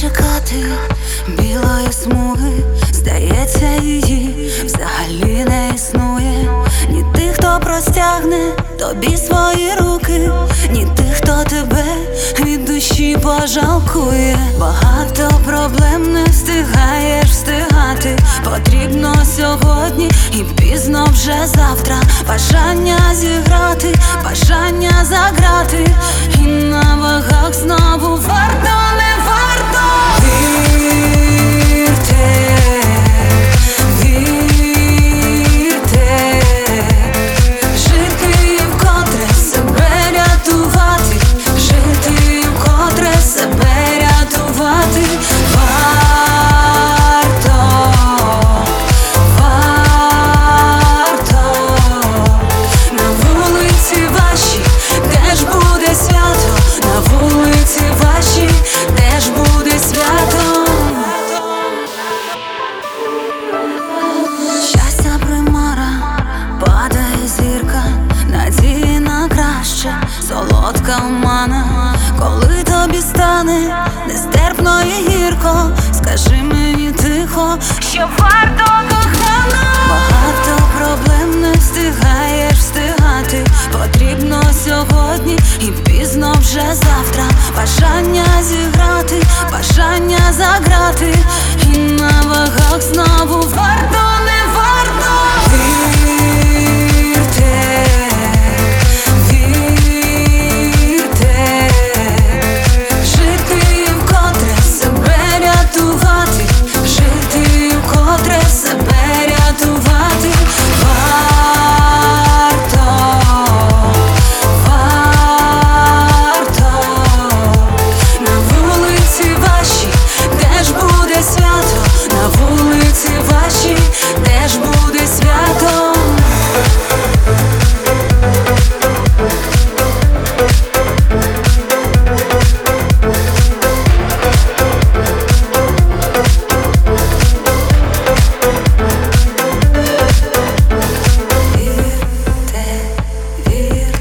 чекати білої смуги. Здається, її взагалі не існує. Ні тих, хто простягне тобі свої руки, ні тих, хто тебе від душі пожалкує. Багато проблем не встигаєш встигати. Потрібно сьогодні і пізно вже завтра. Бажання зіграти, бажання заграти, і на вагах знову варто, не варто. Вірте, вірте, жити і вкотре себе рятувати, жити і вкотре себе рятувати. Варто, варто. На вулиці вашій теж буде свято, на вулиці вашій теж буде свято. Щастя примара, падає зірка, надії на краще, солодка омана. Коли тобі стане нестерпно і гірко, скажи мені тихо, що варто, кохана. Багато проблем не встигаєш встигати. Потрібно сьогодні і пізно вже завтра. Бажання зіграти, бажання заграти, і на вагах знову варто, не варто. Вірте, вірте, жити і вкотре себе рятувати, жити і вкотре себе рятувати. Варто, варто. На вулиці вашій теж буде свято, на вулиці вашій теж буде свято. Вірте,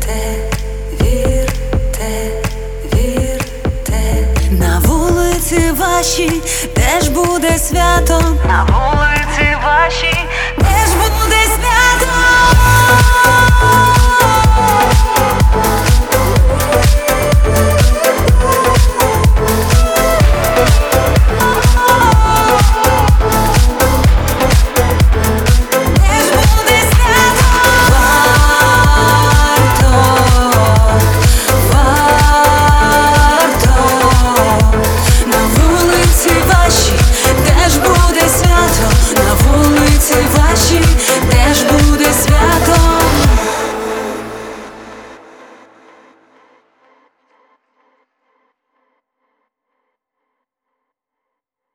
вірте, вірте, вірте. На вулиці вашій теж буде свято, на вулиці вашій теж буде